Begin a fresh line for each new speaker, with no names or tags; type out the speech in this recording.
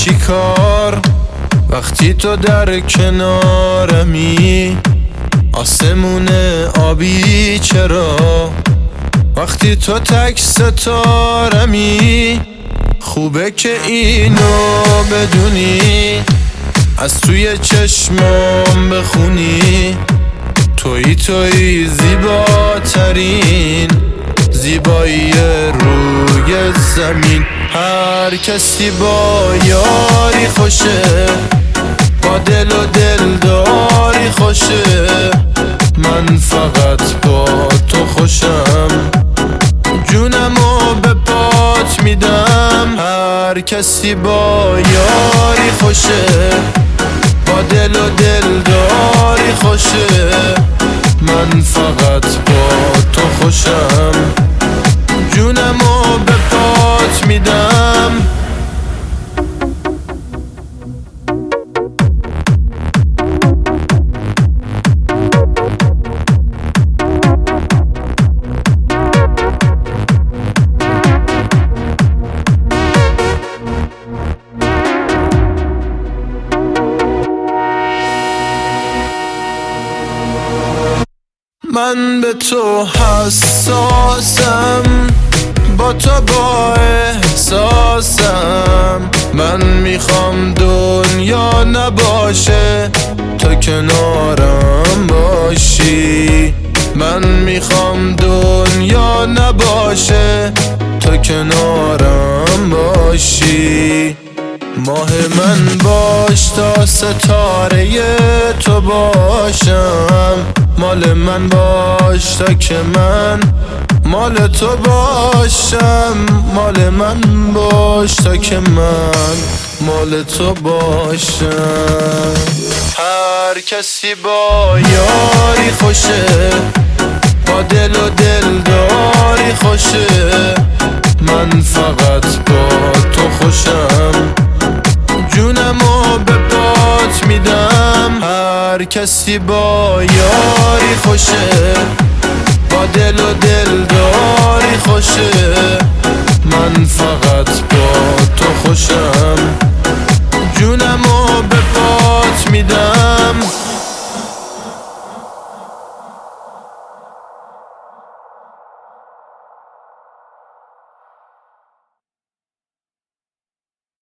چیکار وقتی تو در کنارمی؟ آسمون آبی چرا وقتی تو تک ستارمی؟ خوبه که اینو بدونی، از توی چشمام بخونی، تویی زیباترین زیبایی روی زمین. هر کسی با یاری خوشه، با دل و دلداری خوشه، من فقط با تو خوشم، جونمو به پات میدم. هر کسی با یاری خوشه، با دل و دلداری خوشه، من فقط با تو خوشم، جونمو به پات میدم. من به تو حساسم، با تو با احساسم، من میخوام دنیا نباشه تا کنارم باشی، من میخوام دنیا نباشه تا کنارم باشی. ماه من باش تا ستاره تو باشم، مال من باش تا که من مال تو باشم، مال من باش تا که من مال تو باشم. هر کسی با یاری خوشه، با دل و دلداری خوشه، من فقط با تو خوشم، جونمو به پات میدم. هر کسی با یاری خوشه، با دل و دلداری خوشه، من فقط با تو خوشم، جونمو به پات میدم.